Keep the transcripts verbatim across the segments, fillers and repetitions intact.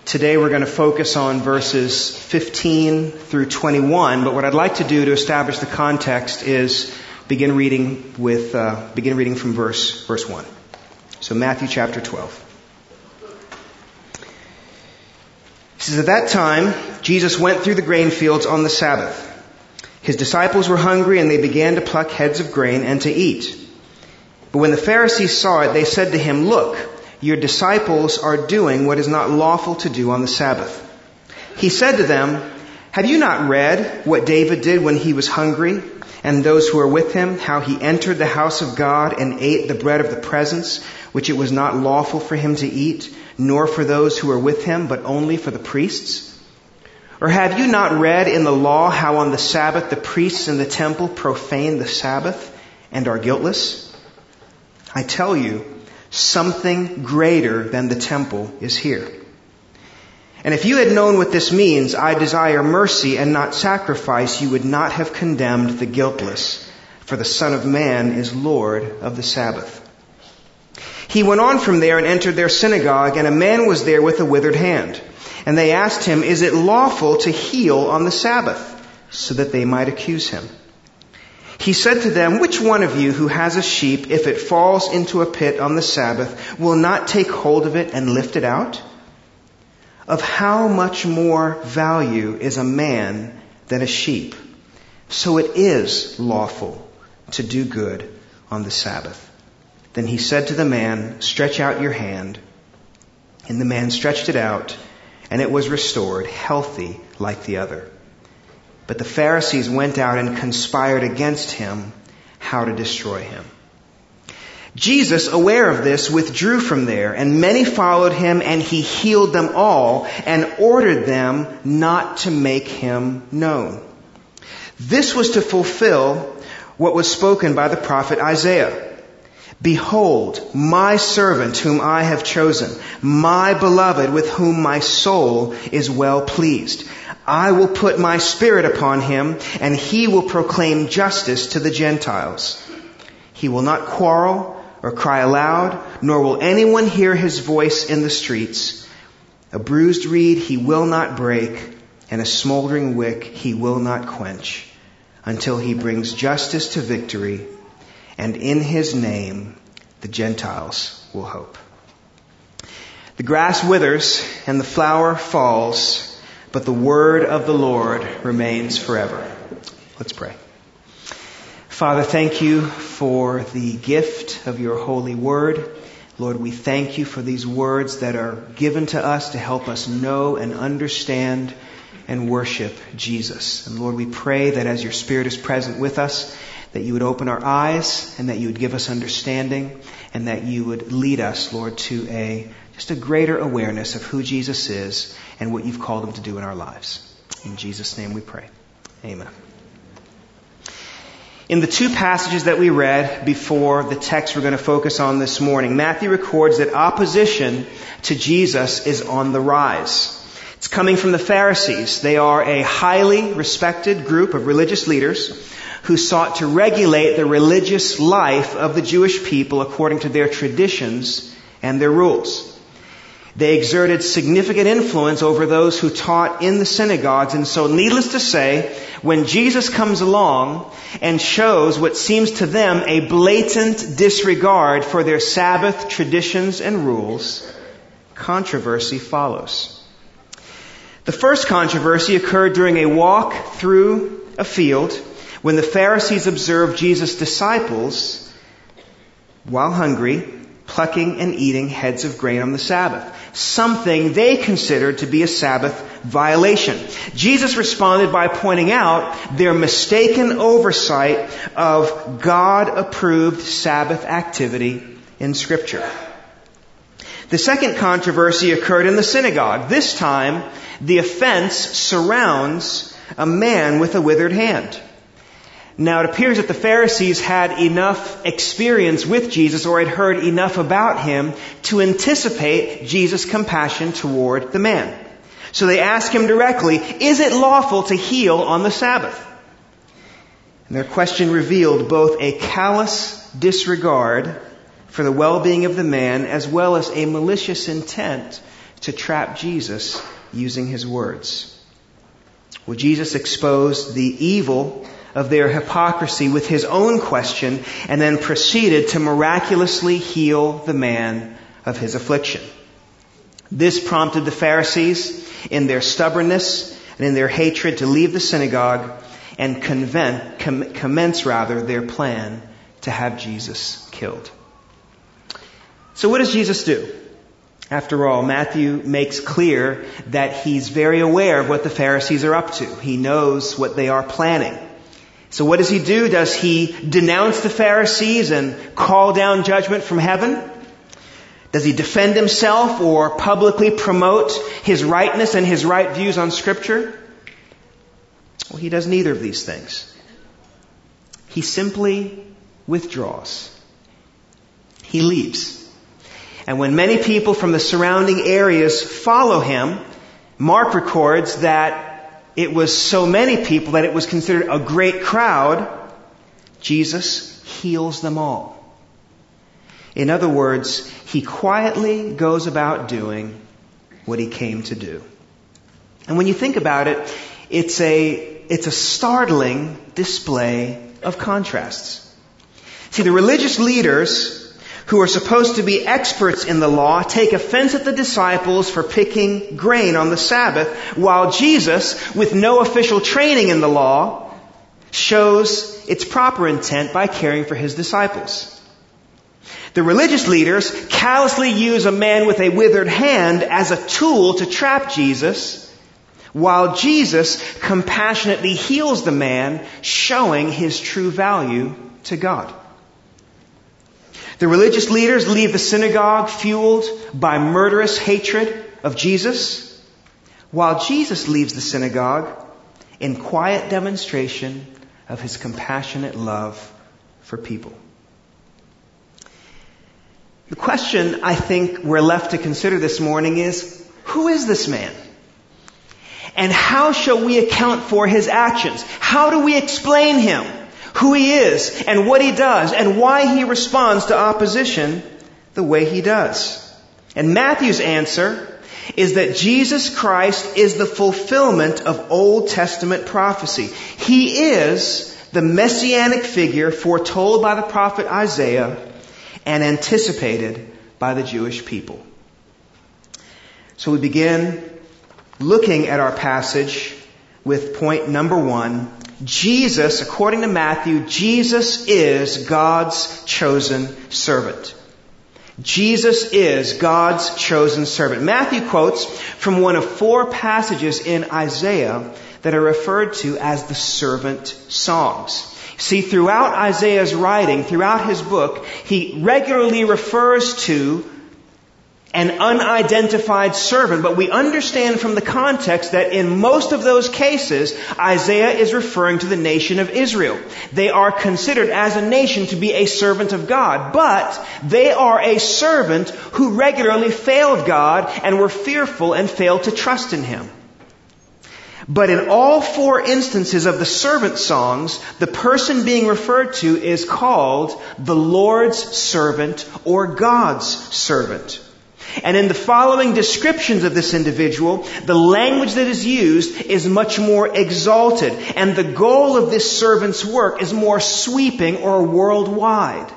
Today we're going to focus on verses fifteen through twenty-one, but what I'd like to do to establish the context is begin reading with uh, begin reading from verse verse one. So Matthew chapter twelve. It says, "At that time, Jesus went through the grain fields on the Sabbath. His disciples were hungry, and they began to pluck heads of grain and to eat. But when the Pharisees saw it, they said to him, 'Look, your disciples are doing what is not lawful to do on the Sabbath.' He said to them, 'Have you not read what David did when he was hungry, and those who were with him, how he entered the house of God and ate the bread of the presence, which it was not lawful for him to eat, nor for those who were with him, but only for the priests? Or have you not read in the law how on the Sabbath the priests in the temple profane the Sabbath and are guiltless? I tell you, something greater than the temple is here. And if you had known what this means, 'I desire mercy and not sacrifice,' you would not have condemned the guiltless, for the Son of Man is Lord of the Sabbath." He went on from there and entered their synagogue, and a man was there with a withered hand. And they asked him, "Is it lawful to heal on the Sabbath?" so that they might accuse him. He said to them, "Which one of you who has a sheep, if it falls into a pit on the Sabbath, will not take hold of it and lift it out? Of how much more value is a man than a sheep? So it is lawful to do good on the Sabbath." Then he said to the man, "Stretch out your hand." And the man stretched it out, and it was restored, healthy like the other. But the Pharisees went out and conspired against him how to destroy him. Jesus, aware of this, withdrew from there, and many followed him, and he healed them all and ordered them not to make him known. This was to fulfill what was spoken by the prophet Isaiah. "Behold, my servant whom I have chosen, my beloved with whom my soul is well pleased. I will put my spirit upon him, and he will proclaim justice to the Gentiles. He will not quarrel or cry aloud, nor will anyone hear his voice in the streets. A bruised reed he will not break, and a smoldering wick he will not quench, until he brings justice to victory, and in his name the Gentiles will hope." The grass withers and the flower falls, but the word of the Lord remains forever. Let's pray. Father, thank you for the gift of your holy word. Lord, we thank you for these words that are given to us to help us know and understand and worship Jesus. And Lord, we pray that as your Spirit is present with us, that you would open our eyes and that you would give us understanding and that you would lead us, Lord, to a just a greater awareness of who Jesus is and what you've called him to do in our lives. In Jesus' name we pray. Amen. In the two passages that we read before the text we're going to focus on this morning, Matthew records that opposition to Jesus is on the rise. It's coming from the Pharisees. They are a highly respected group of religious leaders who sought to regulate the religious life of the Jewish people according to their traditions and their rules. They exerted significant influence over those who taught in the synagogues, and so needless to say, when Jesus comes along and shows what seems to them a blatant disregard for their Sabbath traditions and rules, controversy follows. The first controversy occurred during a walk through a field when the Pharisees observed Jesus' disciples, while hungry, plucking and eating heads of grain on the Sabbath, something they considered to be a Sabbath violation. Jesus responded by pointing out their mistaken oversight of God-approved Sabbath activity in Scripture. The second controversy occurred in the synagogue. This time, the offense surrounds a man with a withered hand. Now, it appears that the Pharisees had enough experience with Jesus or had heard enough about him to anticipate Jesus' compassion toward the man. So they ask him directly, "Is it lawful to heal on the Sabbath?" And their question revealed both a callous disregard for the well-being of the man as well as a malicious intent to trap Jesus using his words. Well, Jesus exposed the evil of their hypocrisy with his own question and then proceeded to miraculously heal the man of his affliction. This prompted the Pharisees in their stubbornness and in their hatred to leave the synagogue and conven- com- commence rather their plan to have Jesus killed. So what does Jesus do? After all, Matthew makes clear that he's very aware of what the Pharisees are up to. He knows what they are planning. So what does he do? Does he denounce the Pharisees and call down judgment from heaven? Does he defend himself or publicly promote his rightness and his right views on Scripture? Well, he does neither of these things. He simply withdraws. He leaves. And when many people from the surrounding areas follow him, Mark records that it was so many people that it was considered a great crowd. Jesus heals them all. In other words, he quietly goes about doing what he came to do. And when you think about it, it's a, it's a startling display of contrasts. See, the religious leaders who are supposed to be experts in the law take offense at the disciples for picking grain on the Sabbath, while Jesus, with no official training in the law, shows its proper intent by caring for his disciples. The religious leaders callously use a man with a withered hand as a tool to trap Jesus, while Jesus compassionately heals the man, showing his true value to God. The religious leaders leave the synagogue fueled by murderous hatred of Jesus, while Jesus leaves the synagogue in quiet demonstration of his compassionate love for people. The question I think we're left to consider this morning is, who is this man? And how shall we account for his actions? How do we explain him? Who he is and what he does and why he responds to opposition the way he does. And Matthew's answer is that Jesus Christ is the fulfillment of Old Testament prophecy. He is the messianic figure foretold by the prophet Isaiah and anticipated by the Jewish people. So we begin looking at our passage with point number one. Jesus, according to Matthew, Jesus is God's chosen servant. Jesus is God's chosen servant. Matthew quotes from one of four passages in Isaiah that are referred to as the servant songs. See, throughout Isaiah's writing, throughout his book, he regularly refers to an unidentified servant, but we understand from the context that in most of those cases, Isaiah is referring to the nation of Israel. They are considered as a nation to be a servant of God, but they are a servant who regularly failed God and were fearful and failed to trust in him. But in all four instances of the servant songs, the person being referred to is called the Lord's servant or God's servant. And in the following descriptions of this individual, the language that is used is much more exalted, and the goal of this servant's work is more sweeping or worldwide.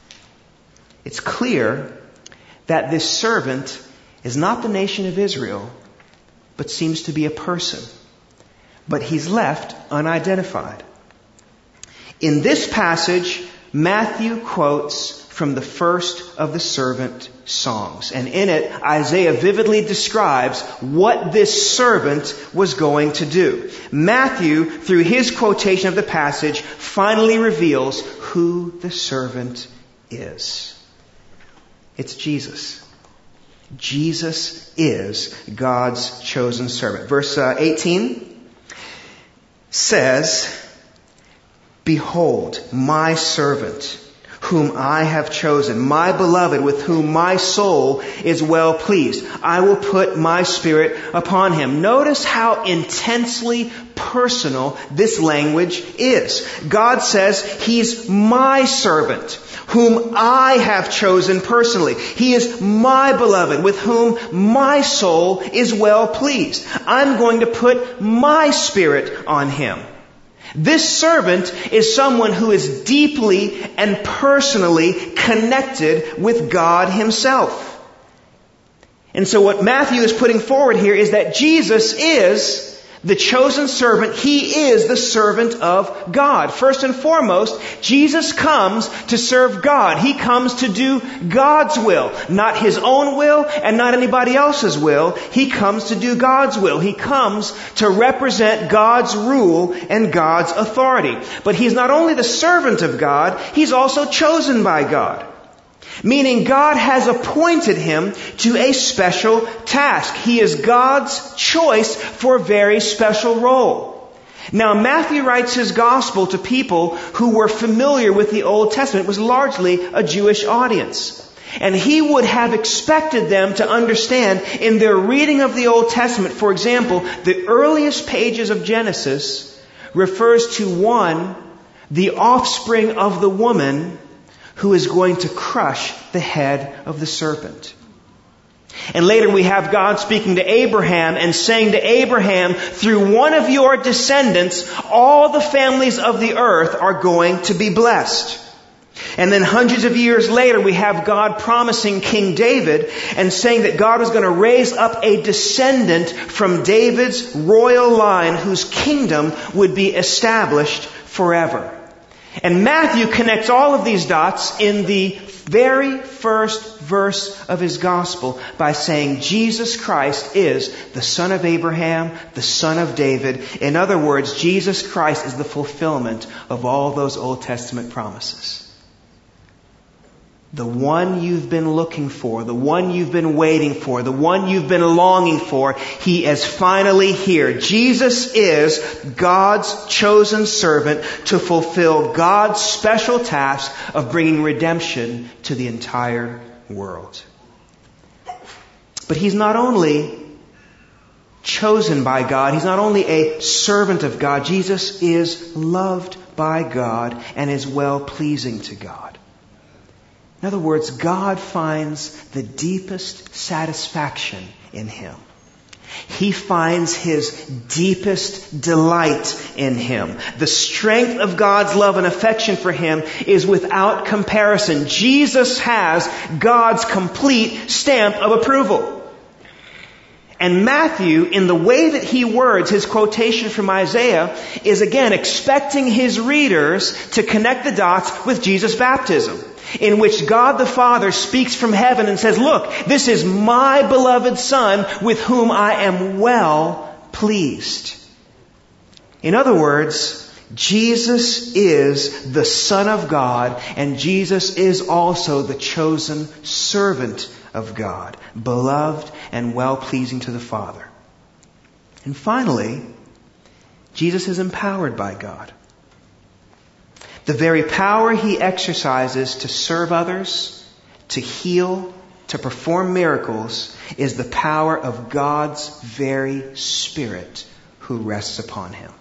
It's clear that this servant is not the nation of Israel, but seems to be a person. But he's left unidentified. In this passage, Matthew quotes from the first of the servant songs. And in it, Isaiah vividly describes what this servant was going to do. Matthew, through his quotation of the passage, finally reveals who the servant is. It's Jesus. Jesus is God's chosen servant. Verse uh, eighteen says, "Behold, my servant, whom I have chosen, my beloved, with whom my soul is well pleased. I will put my Spirit upon him. Notice how intensely personal this language is. God says he's my servant, whom I have chosen personally. He is my beloved, with whom my soul is well pleased. I'm going to put my Spirit on him. This servant is someone who is deeply and personally connected with God himself. And so what Matthew is putting forward here is that Jesus is the chosen servant. He is the servant of God. First and foremost, Jesus comes to serve God. He comes to do God's will, not his own will and not anybody else's will. He comes to do God's will. He comes to represent God's rule and God's authority. But he's not only the servant of God, he's also chosen by God. Meaning God has appointed him to a special task. He is God's choice for a very special role. Now, Matthew writes his gospel to people who were familiar with the Old Testament. It was largely a Jewish audience. And he would have expected them to understand in their reading of the Old Testament, for example, the earliest pages of Genesis refers to one, the offspring of the woman, who is going to crush the head of the serpent. And later we have God speaking to Abraham and saying to Abraham, through one of your descendants, all the families of the earth are going to be blessed. And then hundreds of years later, we have God promising King David and saying that God was going to raise up a descendant from David's royal line whose kingdom would be established forever. And Matthew connects all of these dots in the very first verse of his gospel by saying Jesus Christ is the son of Abraham, the son of David. In other words, Jesus Christ is the fulfillment of all those Old Testament promises. The one you've been looking for, the one you've been waiting for, the one you've been longing for, he is finally here. Jesus is God's chosen servant to fulfill God's special task of bringing redemption to the entire world. But he's not only chosen by God, he's not only a servant of God, Jesus is loved by God and is well pleasing to God. In other words, God finds the deepest satisfaction in him. He finds his deepest delight in him. The strength of God's love and affection for him is without comparison. Jesus has God's complete stamp of approval. And Matthew, in the way that he words his quotation from Isaiah, is again expecting his readers to connect the dots with Jesus' baptism, in which God the Father speaks from heaven and says, look, this is my beloved Son with whom I am well pleased. In other words, Jesus is the Son of God, and Jesus is also the chosen servant of God, beloved and well-pleasing to the Father. And finally, Jesus is empowered by God. The very power he exercises to serve others, to heal, to perform miracles, is the power of God's very Spirit who rests upon him.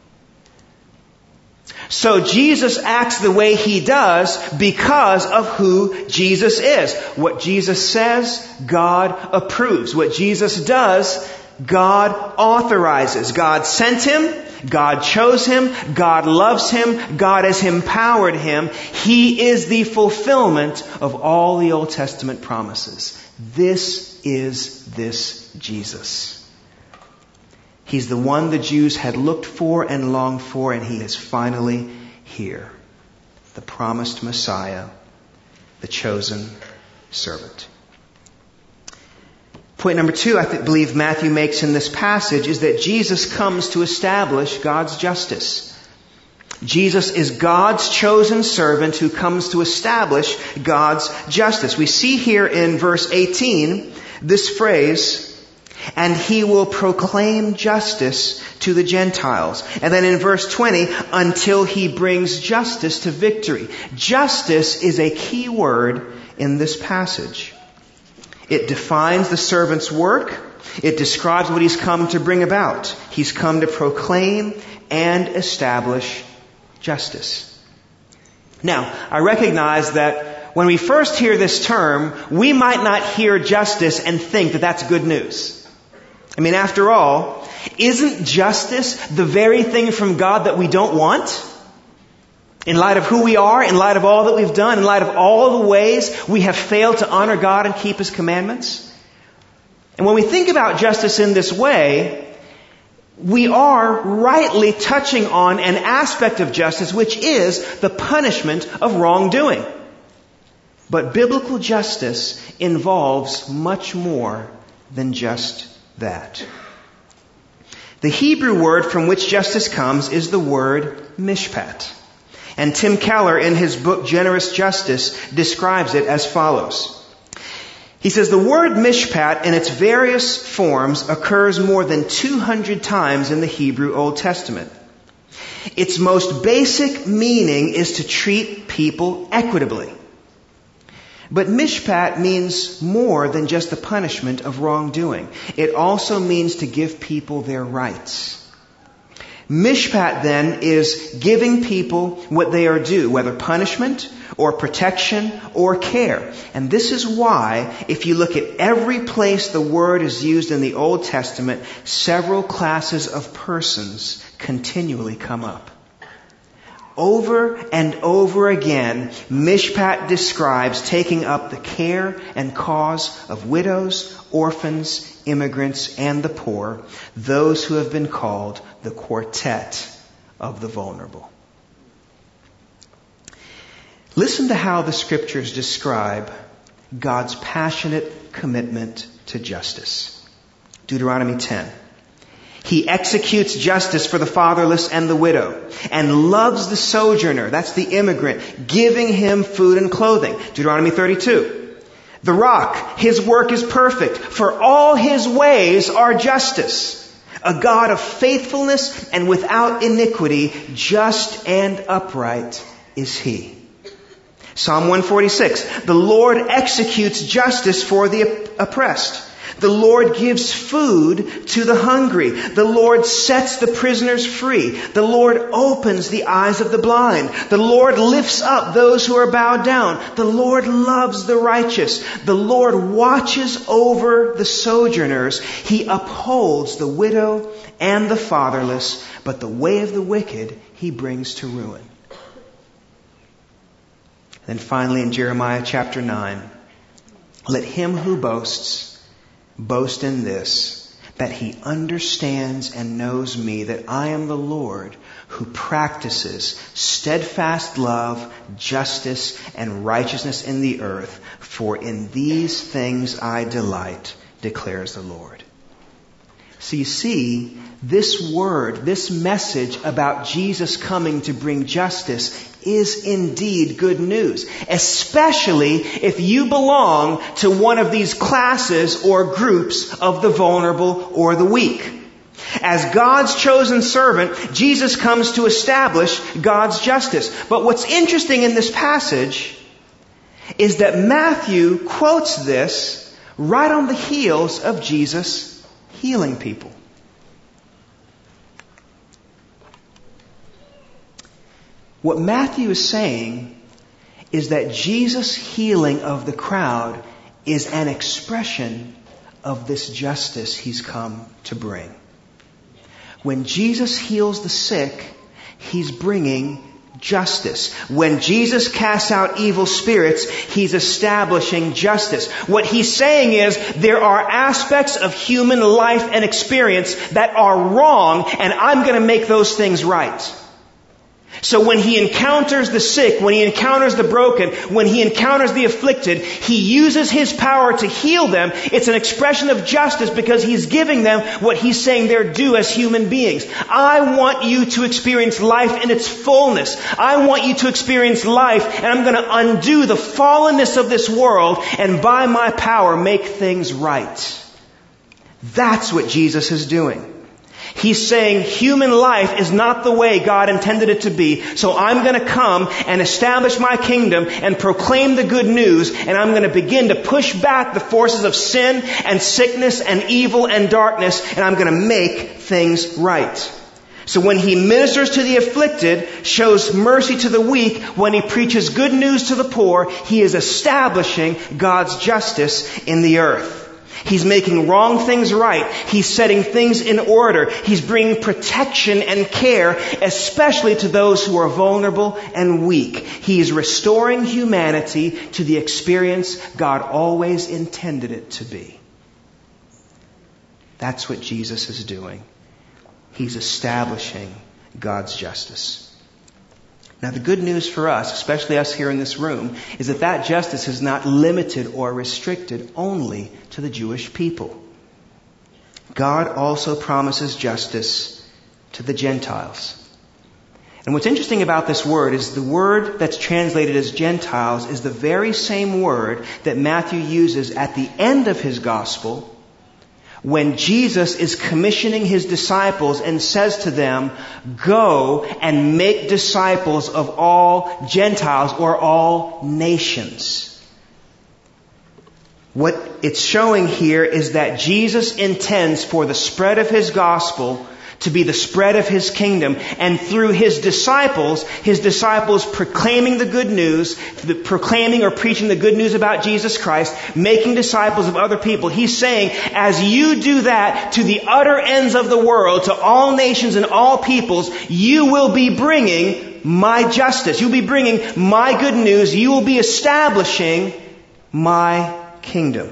So Jesus acts the way he does because of who Jesus is. What Jesus says, God approves. What Jesus does, God authorizes. God sent him. God chose him. God loves him. God has empowered him. He is the fulfillment of all the Old Testament promises. This is this Jesus. He's the one the Jews had looked for and longed for, and he is finally here. The promised Messiah, the chosen servant. Point number two, I th- believe Matthew makes in this passage, is that Jesus comes to establish God's justice. Jesus is God's chosen servant who comes to establish God's justice. We see here in verse eighteen this phrase, and he will proclaim justice to the Gentiles. And then in verse twenty, until he brings justice to victory. Justice is a key word in this passage. It defines the servant's work. It describes what he's come to bring about. He's come to proclaim and establish justice. Now, I recognize that when we first hear this term, we might not hear justice and think that that's good news. I mean, after all, isn't justice the very thing from God that we don't want? In light of who we are, in light of all that we've done, in light of all the ways we have failed to honor God and keep His commandments? And when we think about justice in this way, we are rightly touching on an aspect of justice, which is the punishment of wrongdoing. But biblical justice involves much more than just that. The Hebrew word from which justice comes is the word mishpat. And Tim Keller, in his book Generous Justice, describes it as follows. He says the word mishpat in its various forms occurs more than two hundred times in the Hebrew Old Testament. Its most basic meaning is to treat people equitably. But mishpat means more than just the punishment of wrongdoing. It also means to give people their rights. Mishpat then is giving people what they are due, whether punishment or protection or care. And this is why, if you look at every place the word is used in the Old Testament, several classes of persons continually come up. Over and over again, mishpat describes taking up the care and cause of widows, orphans, immigrants, and the poor, those who have been called the quartet of the vulnerable. Listen to how the Scriptures describe God's passionate commitment to justice. Deuteronomy ten. He executes justice for the fatherless and the widow, and loves the sojourner, that's the immigrant, giving him food and clothing. Deuteronomy thirty-two. The rock, his work is perfect, for all his ways are justice. A God of faithfulness and without iniquity, just and upright is he. Psalm one forty-six. The Lord executes justice for the oppressed. The Lord gives food to the hungry. The Lord sets the prisoners free. The Lord opens the eyes of the blind. The Lord lifts up those who are bowed down. The Lord loves the righteous. The Lord watches over the sojourners. He upholds the widow and the fatherless, but the way of the wicked he brings to ruin. Then finally in Jeremiah chapter nine, let him who boasts boast in this, that he understands and knows me, that I am the Lord who practices steadfast love, justice, and righteousness in the earth. For in these things I delight, declares the Lord. So you see, this word, this message about Jesus coming to bring justice is indeed good news, especially if you belong to one of these classes or groups of the vulnerable or the weak. As God's chosen servant, Jesus comes to establish God's justice. But what's interesting in this passage is that Matthew quotes this right on the heels of Jesus healing people. What Matthew is saying is that Jesus' healing of the crowd is an expression of this justice he's come to bring. When Jesus heals the sick, he's bringing justice. When Jesus casts out evil spirits, he's establishing justice. What he's saying is there are aspects of human life and experience that are wrong, and I'm going to make those things right. So when he encounters the sick, when he encounters the broken, when he encounters the afflicted, he uses his power to heal them. It's an expression of justice because he's giving them what he's saying they're due as human beings. I want you to experience life in its fullness. I want you to experience life, and I'm going to undo the fallenness of this world and by my power make things right. That's what Jesus is doing. He's saying human life is not the way God intended it to be, so I'm going to come and establish my kingdom and proclaim the good news, and I'm going to begin to push back the forces of sin and sickness and evil and darkness, and I'm going to make things right. So when he ministers to the afflicted, shows mercy to the weak, when he preaches good news to the poor, he is establishing God's justice in the earth. He's making wrong things right. He's setting things in order. He's bringing protection and care, especially to those who are vulnerable and weak. He is restoring humanity to the experience God always intended it to be. That's what Jesus is doing. He's establishing God's justice. Now, the good news for us, especially us here in this room, is that that justice is not limited or restricted only to the Jewish people. God also promises justice to the Gentiles. And what's interesting about this word is the word that's translated as Gentiles is the very same word that Matthew uses at the end of his gospel when Jesus is commissioning his disciples and says to them, go and make disciples of all Gentiles or all nations. What it's showing here is that Jesus intends for the spread of his gospel to be the spread of his kingdom. And through his disciples, his disciples proclaiming the good news, the proclaiming or preaching the good news about Jesus Christ, making disciples of other people. He's saying, as you do that to the utter ends of the world, to all nations and all peoples, you will be bringing my justice. You'll be bringing my good news. You will be establishing my kingdom.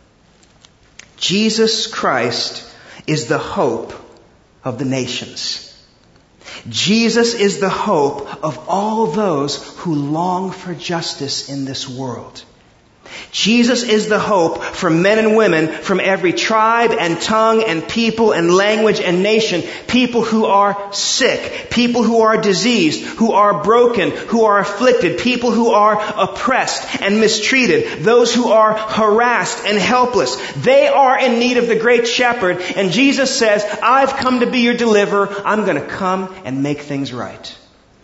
Jesus Christ is the hope of the nations. Jesus is the hope of all those who long for justice in this world. Jesus is the hope for men and women from every tribe and tongue and people and language and nation. People who are sick, people who are diseased, who are broken, who are afflicted, people who are oppressed and mistreated, those who are harassed and helpless. They are in need of the great shepherd. And Jesus says, I've come to be your deliverer. I'm going to come and make things right.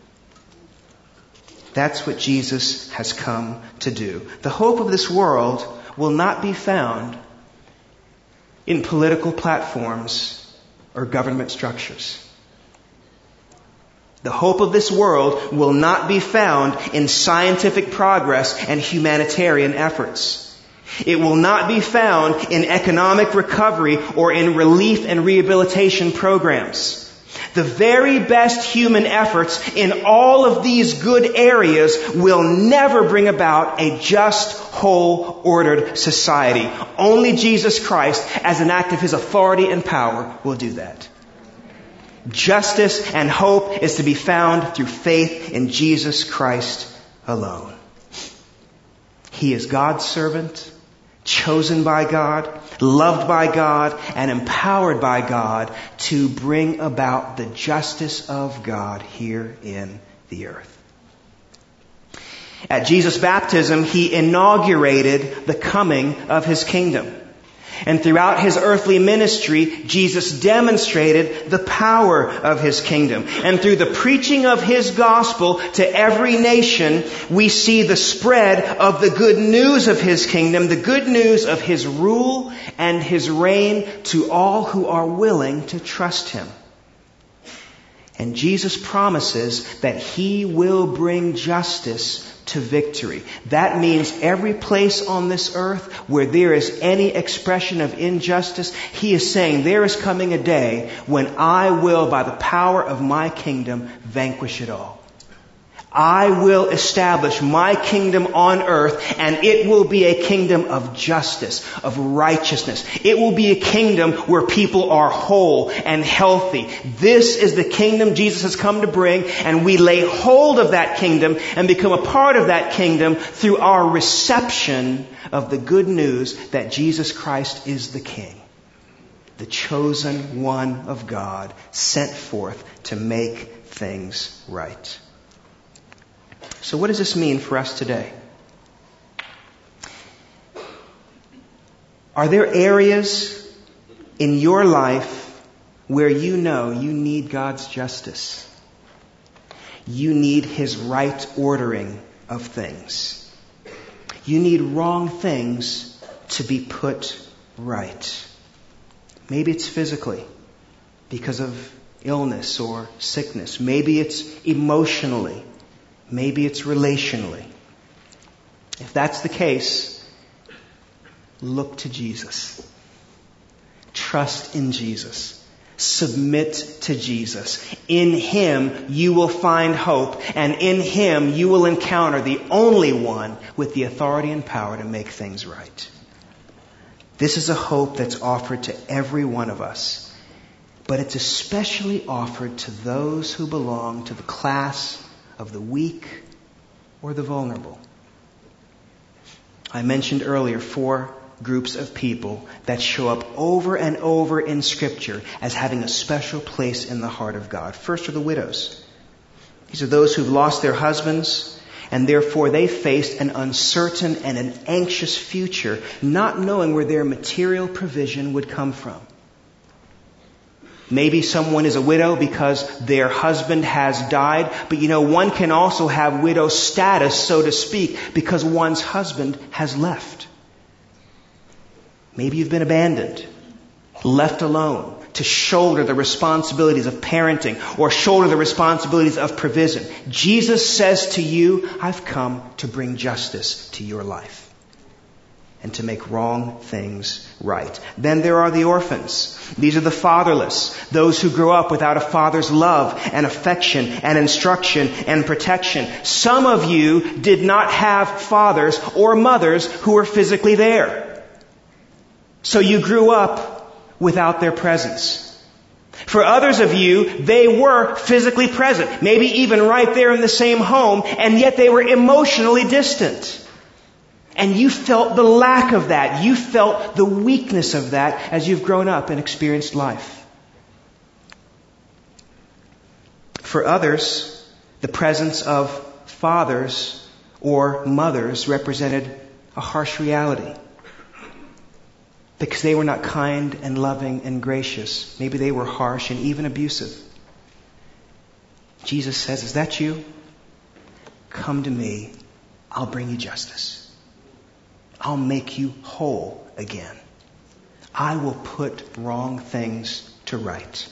That's what Jesus has come to do. The hope of this world will not be found in political platforms or government structures. The hope of this world will not be found in scientific progress and humanitarian efforts. It will not be found in economic recovery or in relief and rehabilitation programs. The very best human efforts in all of these good areas will never bring about a just, whole, ordered society. Only Jesus Christ, as an act of his authority and power, will do that. Justice and hope is to be found through faith in Jesus Christ alone. He is God's servant, chosen by God, loved by God, and empowered by God to bring about the justice of God here in the earth. At Jesus' baptism, he inaugurated the coming of his kingdom. And throughout his earthly ministry, Jesus demonstrated the power of his kingdom. And through the preaching of his gospel to every nation, we see the spread of the good news of his kingdom, the good news of his rule and his reign to all who are willing to trust him. And Jesus promises that he will bring justice to victory. That means every place on this earth where there is any expression of injustice, he is saying there is coming a day when I will, by the power of my kingdom, vanquish it all. I will establish my kingdom on earth, and it will be a kingdom of justice, of righteousness. It will be a kingdom where people are whole and healthy. This is the kingdom Jesus has come to bring, and we lay hold of that kingdom and become a part of that kingdom through our reception of the good news that Jesus Christ is the King, the chosen one of God, sent forth to make things right. So what does this mean for us today? Are there areas in your life where you know you need God's justice. You need His right ordering of things. You need wrong things to be put right. Maybe it's physically because of illness or sickness. Maybe it's emotionally. Maybe it's relationally. If that's the case, look to Jesus. Trust in Jesus. Submit to Jesus. In Him you will find hope, and in Him you will encounter the only one with the authority and power to make things right. This is a hope that's offered to every one of us, but it's especially offered to those who belong to the class of the weak or the vulnerable. I mentioned earlier four groups of people that show up over and over in Scripture as having a special place in the heart of God. First are the widows. These are those who've lost their husbands, and therefore they faced an uncertain and an anxious future, not knowing where their material provision would come from. Maybe someone is a widow because their husband has died, but you know, one can also have widow status, so to speak, because one's husband has left. Maybe you've been abandoned, left alone to shoulder the responsibilities of parenting or shoulder the responsibilities of provision. Jesus says to you, I've come to bring justice to your life and to make wrong things right. Then there are the orphans. These are the fatherless, those who grew up without a father's love and affection and instruction and protection. Some of you did not have fathers or mothers who were physically there. So you grew up without their presence. For others of you, they were physically present, maybe even right there in the same home, and yet they were emotionally distant. And you felt the lack of that. You felt the weakness of that as you've grown up and experienced life. For others, the presence of fathers or mothers represented a harsh reality, because they were not kind and loving and gracious. Maybe they were harsh and even abusive. Jesus says, is that you? Come to me. I'll bring you justice. I'll make you whole again. I will put wrong things to right.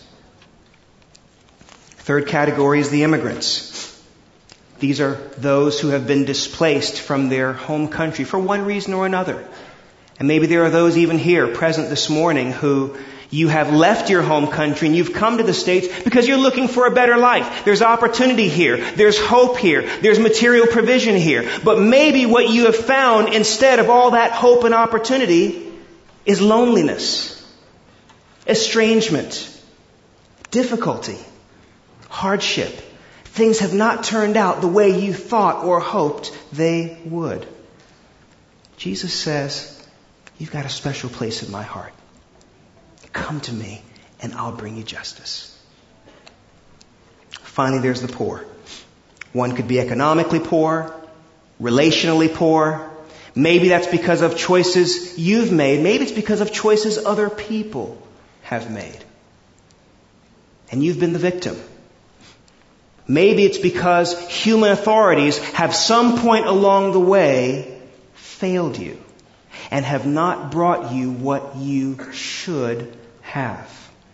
Third category is the immigrants. These are those who have been displaced from their home country for one reason or another. And maybe there are those even here present this morning who you have left your home country and you've come to the States because you're looking for a better life. There's opportunity here. There's hope here. There's material provision here. But maybe what you have found instead of all that hope and opportunity is loneliness, estrangement, difficulty, hardship. Things have not turned out the way you thought or hoped they would. Jesus says, you've got a special place in my heart. Come to me and I'll bring you justice. Finally, there's the poor. One could be economically poor, relationally poor. Maybe that's because of choices you've made. Maybe it's because of choices other people have made. And you've been the victim. Maybe it's because human authorities have some point along the way failed you and have not brought you what you should have.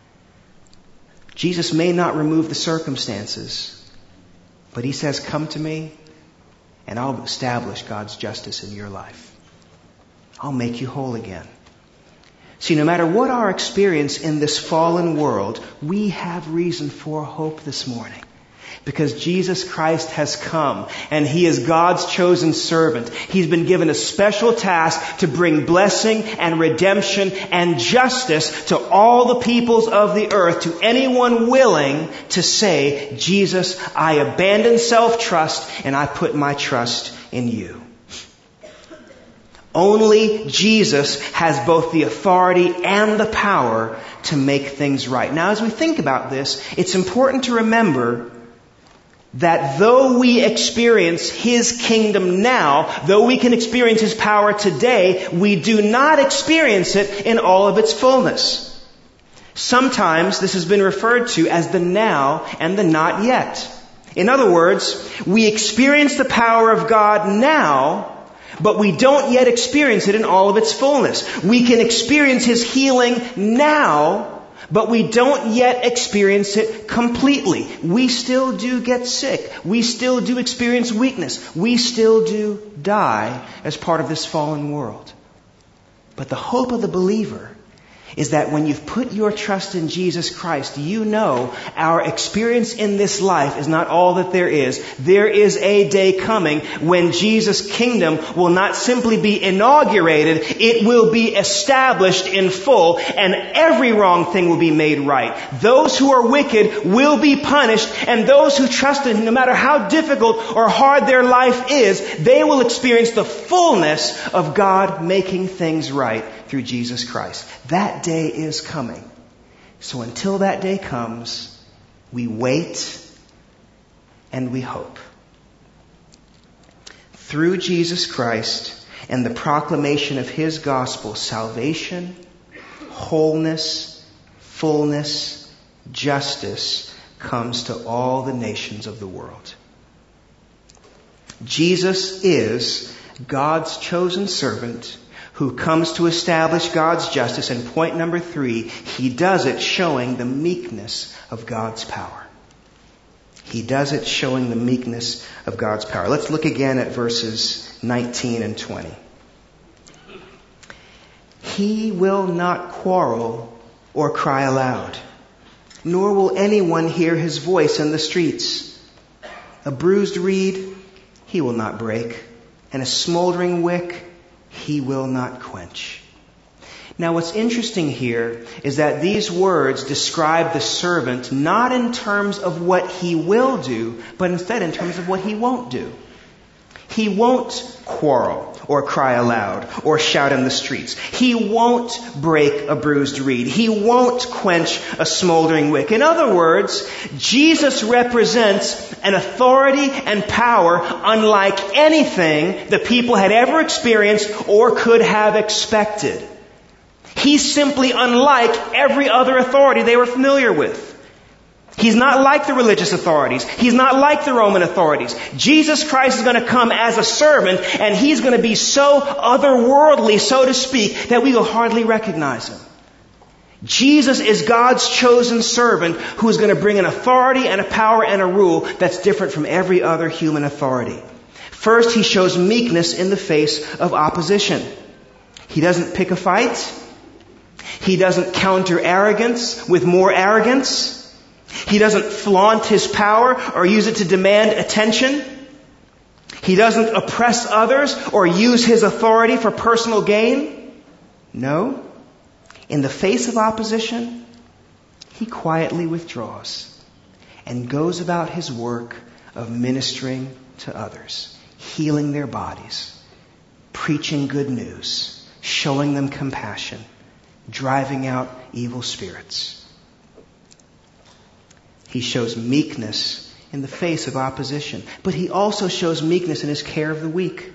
Jesus may not remove the circumstances, but He says, come to me and I'll establish God's justice in your life. I'll make you whole again. See, no matter what our experience in this fallen world, we have reason for hope this morning. Because Jesus Christ has come and He is God's chosen servant. He's been given a special task to bring blessing and redemption and justice to all the peoples of the earth, to anyone willing to say, Jesus, I abandon self-trust and I put my trust in you. Only Jesus has both the authority and the power to make things right. Now, as we think about this, it's important to remember that though we experience His kingdom now, though we can experience His power today, we do not experience it in all of its fullness. Sometimes this has been referred to as the now and the not yet. In other words, we experience the power of God now, but we don't yet experience it in all of its fullness. We can experience His healing now, but we don't yet experience it completely. We still do get sick. We still do experience weakness. We still do die as part of this fallen world. But the hope of the believer is that when you've put your trust in Jesus Christ, you know our experience in this life is not all that there is. There is a day coming when Jesus' kingdom will not simply be inaugurated, it will be established in full, and every wrong thing will be made right. Those who are wicked will be punished, and those who trust in Him, no matter how difficult or hard their life is, they will experience the fullness of God making things right through Jesus Christ. That day is coming. So until that day comes, we wait and we hope. Through Jesus Christ and the proclamation of His gospel, salvation, wholeness, fullness, justice comes to all the nations of the world. Jesus is God's chosen servant who comes to establish God's justice. And point number three, He does it showing the meekness of God's power. He does it showing the meekness of God's power. Let's look again at verses nineteen and twenty. He will not quarrel or cry aloud, nor will anyone hear his voice in the streets. A bruised reed He will not break, and a smoldering wick He will not quench. Now what's interesting here is that these words describe the servant not in terms of what he will do, but instead in terms of what he won't do. He won't quarrel or cry aloud or shout in the streets. He won't break a bruised reed. He won't quench a smoldering wick. In other words, Jesus represents an authority and power unlike anything the people had ever experienced or could have expected. He's simply unlike every other authority they were familiar with. He's not like the religious authorities. He's not like the Roman authorities. Jesus Christ is going to come as a servant, and He's going to be so otherworldly, so to speak, that we will hardly recognize Him. Jesus is God's chosen servant who is going to bring an authority and a power and a rule that's different from every other human authority. First, He shows meekness in the face of opposition. He doesn't pick a fight. He doesn't counter arrogance with more arrogance. He doesn't flaunt His power or use it to demand attention. He doesn't oppress others or use His authority for personal gain. No. In the face of opposition, He quietly withdraws and goes about His work of ministering to others, healing their bodies, preaching good news, showing them compassion, driving out evil spirits. He shows meekness in the face of opposition. But He also shows meekness in His care of the weak.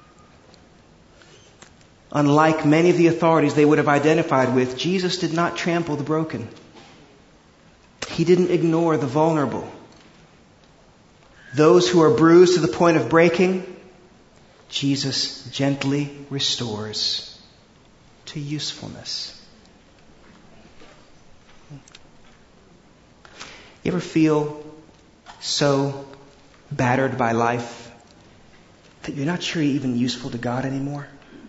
Unlike many of the authorities they would have identified with, Jesus did not trample the broken. He didn't ignore the vulnerable. Those who are bruised to the point of breaking, Jesus gently restores to usefulness. You ever feel so battered by life that you're not sure you're even useful to God anymore?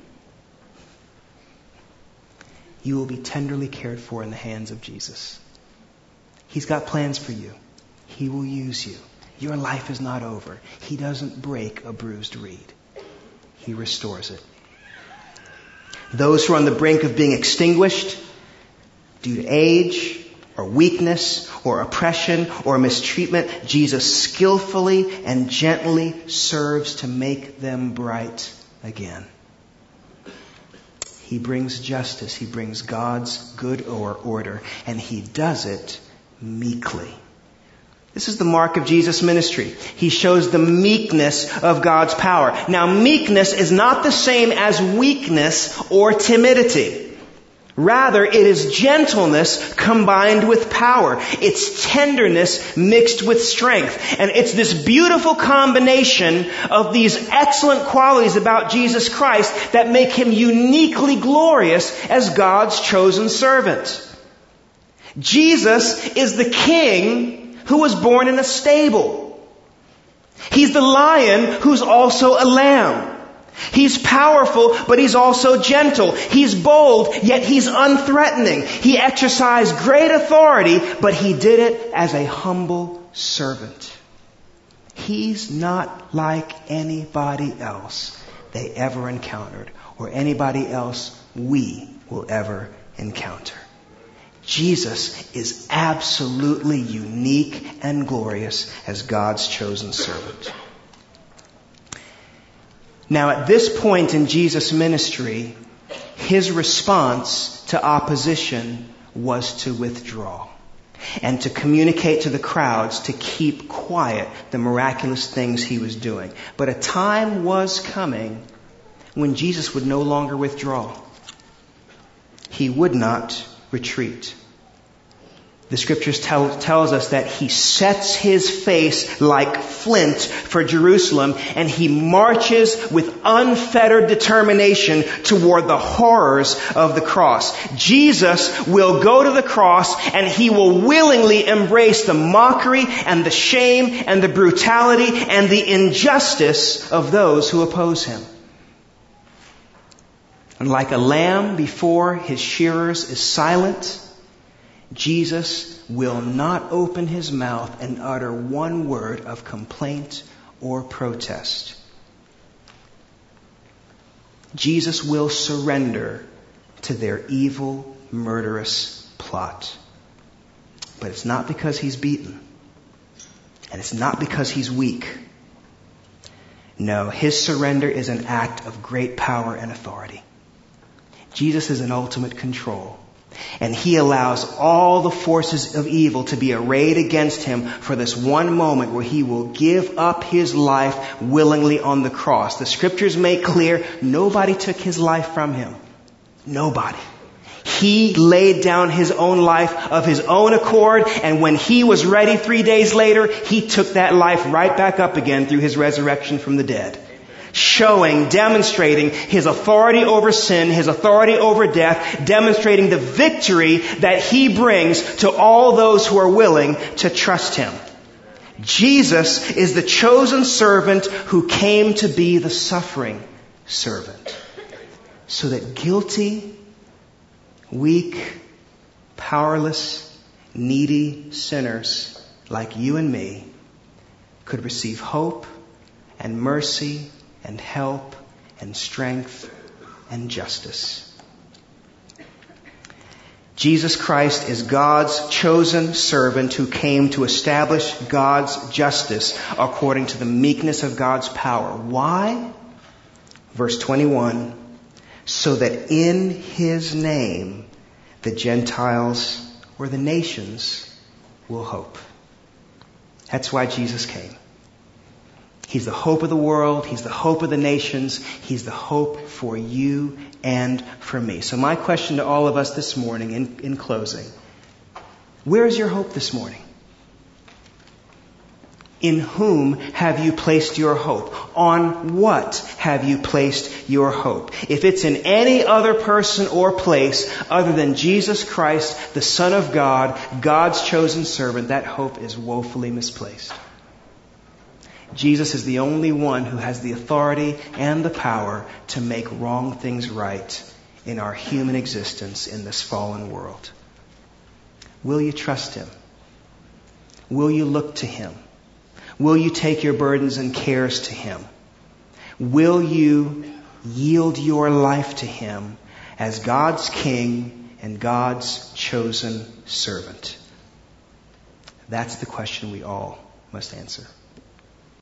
You will be tenderly cared for in the hands of Jesus. He's got plans for you. He will use you. Your life is not over. He doesn't break a bruised reed. He restores it. Those who are on the brink of being extinguished due to age, or weakness, or oppression, or mistreatment, Jesus skillfully and gently serves to make them bright again. He brings justice. He brings God's good order, and He does it meekly. This is the mark of Jesus' ministry. He shows the meekness of God's power. Now, meekness is not the same as weakness or timidity. Rather, it is gentleness combined with power. It's tenderness mixed with strength. And it's this beautiful combination of these excellent qualities about Jesus Christ that make him uniquely glorious as God's chosen servant. Jesus is the king who was born in a stable. He's the lion who's also a lamb. He's powerful, but he's also gentle. He's bold, yet he's unthreatening. He exercised great authority, but he did it as a humble servant. He's not like anybody else they ever encountered, or anybody else we will ever encounter. Jesus is absolutely unique and glorious as God's chosen servant. Now, at this point in Jesus' ministry, his response to opposition was to withdraw and to communicate to the crowds to keep quiet the miraculous things he was doing. But a time was coming when Jesus would no longer withdraw. He would not retreat. The scriptures tell tells us that he sets his face like flint for Jerusalem, and he marches with unfettered determination toward the horrors of the cross. Jesus will go to the cross, and he will willingly embrace the mockery and the shame and the brutality and the injustice of those who oppose him. And like a lamb before his shearers is silent, Jesus will not open his mouth and utter one word of complaint or protest. Jesus will surrender to their evil, murderous plot. But it's not because he's beaten. And it's not because he's weak. No, his surrender is an act of great power and authority. Jesus is in ultimate control. And he allows all the forces of evil to be arrayed against him for this one moment where he will give up his life willingly on the cross. The scriptures make clear nobody took his life from him. Nobody. He laid down his own life of his own accord, and when he was ready three days later, he took that life right back up again through his resurrection from the dead. Showing, demonstrating his authority over sin, his authority over death, demonstrating the victory that he brings to all those who are willing to trust him. Jesus is the chosen servant who came to be the suffering servant, so that guilty, weak, powerless, needy sinners like you and me could receive hope and mercy and help and strength and justice. Jesus Christ is God's chosen servant who came to establish God's justice according to the meekness of God's power. Why? Verse twenty-one, so that in his name the Gentiles or the nations will hope. That's why Jesus came. He's the hope of the world. He's the hope of the nations. He's the hope for you and for me. So my question to all of us this morning in, in closing, where is your hope this morning? In whom have you placed your hope? On what have you placed your hope? If it's in any other person or place other than Jesus Christ, the Son of God, God's chosen servant, that hope is woefully misplaced. Jesus is the only one who has the authority and the power to make wrong things right in our human existence in this fallen world. Will you trust him? Will you look to him? Will you take your burdens and cares to him? Will you yield your life to him as God's king and God's chosen servant? That's the question we all must answer.